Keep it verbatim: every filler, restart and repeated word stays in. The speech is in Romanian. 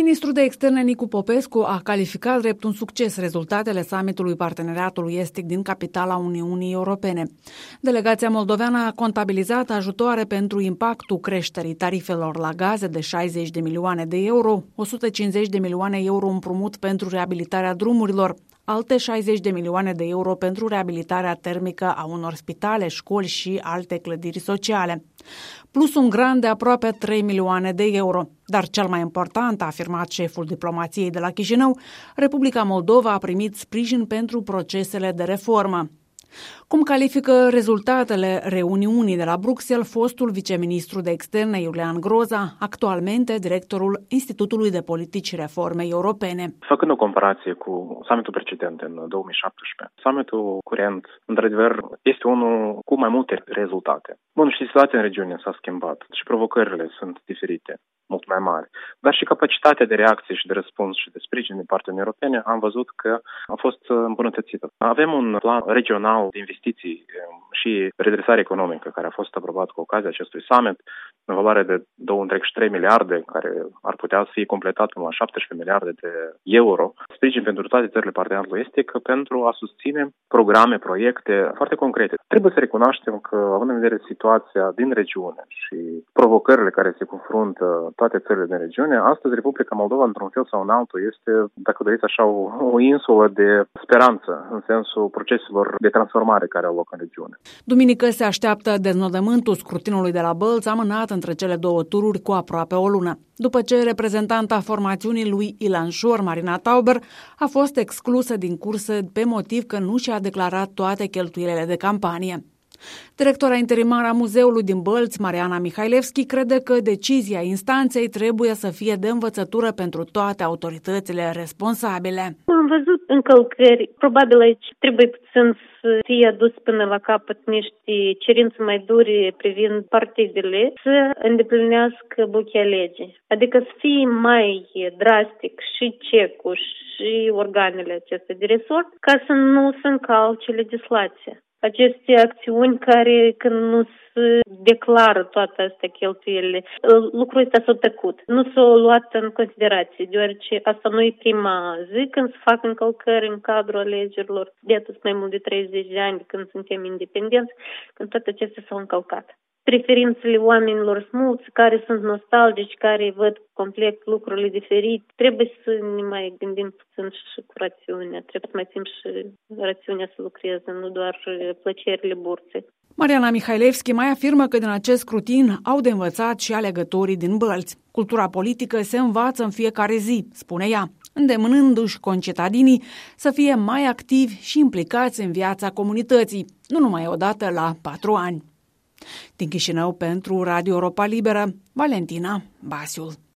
Ministrul de Externe Nicu Popescu a calificat drept un succes rezultatele summitului Parteneriatului Estic din capitala Uniunii Europene. Delegația moldoveană a contabilizat ajutoare pentru impactul creșterii tarifelor la gaze de șaizeci de milioane de euro, o sută cincizeci de milioane euro împrumut pentru reabilitarea drumurilor, alte șaizeci de milioane de euro pentru reabilitarea termică a unor spitale, școli și alte clădiri sociale, plus un grant de aproape trei milioane de euro. Dar cel mai important, a afirmat șeful diplomației de la Chișinău, Republica Moldova a primit sprijin pentru procesele de reformă. Cum califică rezultatele reuniunii de la Bruxelles fostul viceministru de externe Iulian Groza, actualmente directorul Institutului de Politici Reforme Europene? Făcând o comparație cu summitul precedent în două mii șaptesprezece, summitul curent, într-adevăr, este unul cu mai multe rezultate. Bun, și situația în regiune s-a schimbat și provocările sunt diferite, mult mai mari, dar și capacitatea de reacție și de răspuns și de sprijin din partea Uniunii Europene am văzut că a fost îmbunătățită. Avem un plan regional de investiții și redresare economică care a fost aprobat cu ocazia acestui summit în valoare de două virgulă trei miliarde, care ar putea fi completat până la șaptesprezece miliarde de euro, sprijin pentru toate țările Parteneriatului Estic pentru a susține programe, proiecte foarte concrete. Trebuie să recunoaștem că, având în vedere situația din regiune și provocările care se confruntă toate țările din regiune, astăzi Republica Moldova, într-un fel sau în altul, este, dacă doriți așa, o, o insulă de speranță în sensul proceselor de transformare care au loc în regiune. Duminică se așteaptă deznodământul scrutinului de la Bălți, amânat între cele două tururi cu aproape o lună, după ce reprezentanta formațiunii lui Ilan Șor, Marina Tauber, a fost exclusă din cursă pe motiv că nu și-a declarat toate cheltuielile de campanie. Directora interimară a muzeului din Bălți, Mariana Mihailevski, crede că decizia instanței trebuie să fie de învățătură pentru toate autoritățile responsabile. Am văzut încălcări. Probabil aici trebuie puțin să fie adus până la capăt niște cerințe mai dure privind partidele, să îndeplinească buchea legii. Adică să fie mai drastic și cecul și organele acestea de resort ca să nu se încalce legislația. Aceste acțiuni care, când nu se declară toate astea cheltuielile, lucrul ăsta s-a tăcut. Nu s-a luat în considerație, deoarece asta nu e prima zi când se fac încălcări în cadrul alegerilor. De atât mai mult de treizeci de ani când suntem independenți, când toate acestea s-au încălcat. Preferințele oamenilor smulți, care sunt nostalgici, care văd complet lucrurile diferite, trebuie să ne mai gândim puțin și cu rațiunea. Trebuie să mai ținem și rațiunea să lucreze, nu doar plăcerile burței. Mariana Mihailevski mai afirmă că din acest scrutin au de învățat și alegătorii din Bălți. Cultura politică se învață în fiecare zi, spune ea, îndemânându-și concetadinii să fie mai activi și implicați în viața comunității, nu numai odată la patru ani. Din Chișinău pentru Radio Europa Liberă, Valentina Basiul.